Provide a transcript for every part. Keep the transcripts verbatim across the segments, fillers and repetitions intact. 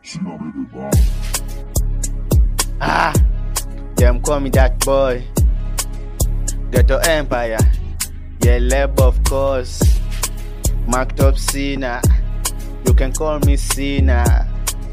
Ah, them call me that boy. Ghetto Empire. Yeah, lab of course. Marked up Cena. You can call me Cena.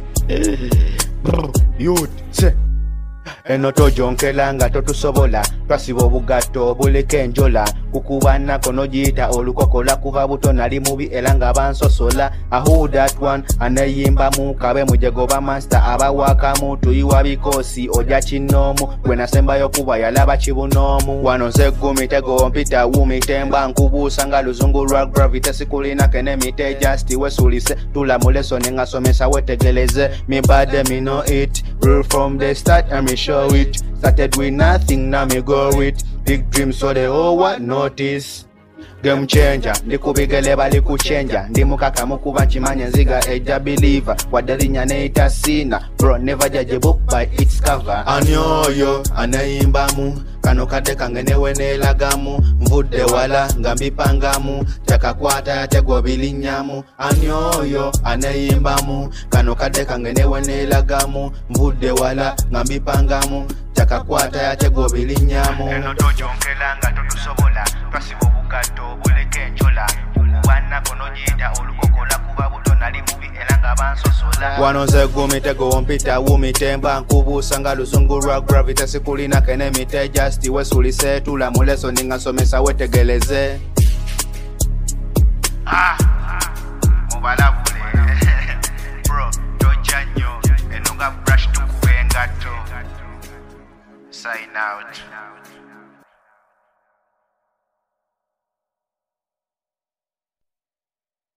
Youth. Eno tojonkelanga totusobola twasiba obugatto obuleka enjola kukubana kono giyita olukokola kuva buto nali mubi era nga bansosola ahu that one anayimba mu kabe mujegoba master abawakamu tuyiwa bikosi oja kinoomu gwe nasembayo kuba yalaba kibunoomu wano nze gumitego mpita wumitemba nkubuusa nga luzungu lwa gravity sikulina kene mite just wesulise tulamule so nengasomesa wetegeleze me bad me know it real from the start and me show it started with nothing now me go with big dreams so they all what notice game changer ndikubigele bali kuchenja ndi mukaka mukuba nchimanya nziga eja believer wadalinya neita sina bro never judge a book by its cover anyoyo anayimbamu kano kade kangenewe nelagamu mvudde wala ngambipangamu chakakwata yategwa bilinyamu anyoyo anayimbamu kano kade kangenewe nelagamu mvudde wala ngambipangamu chakakwata yategwa bilinyamu eno tojonkelanga totusobola twasibo bugato buleke enjola ukubana kono jita olukokola kuba buto nali mubi era nga bansosola wano nze gumitego wompita wumitemba nkubuusa nga luzungu lwa gravity sikulina kene mite just wesulise tulamule so ningasomesa wetegeleze ah mubalabule bro tojanyo enonga brush tukubengato sign out.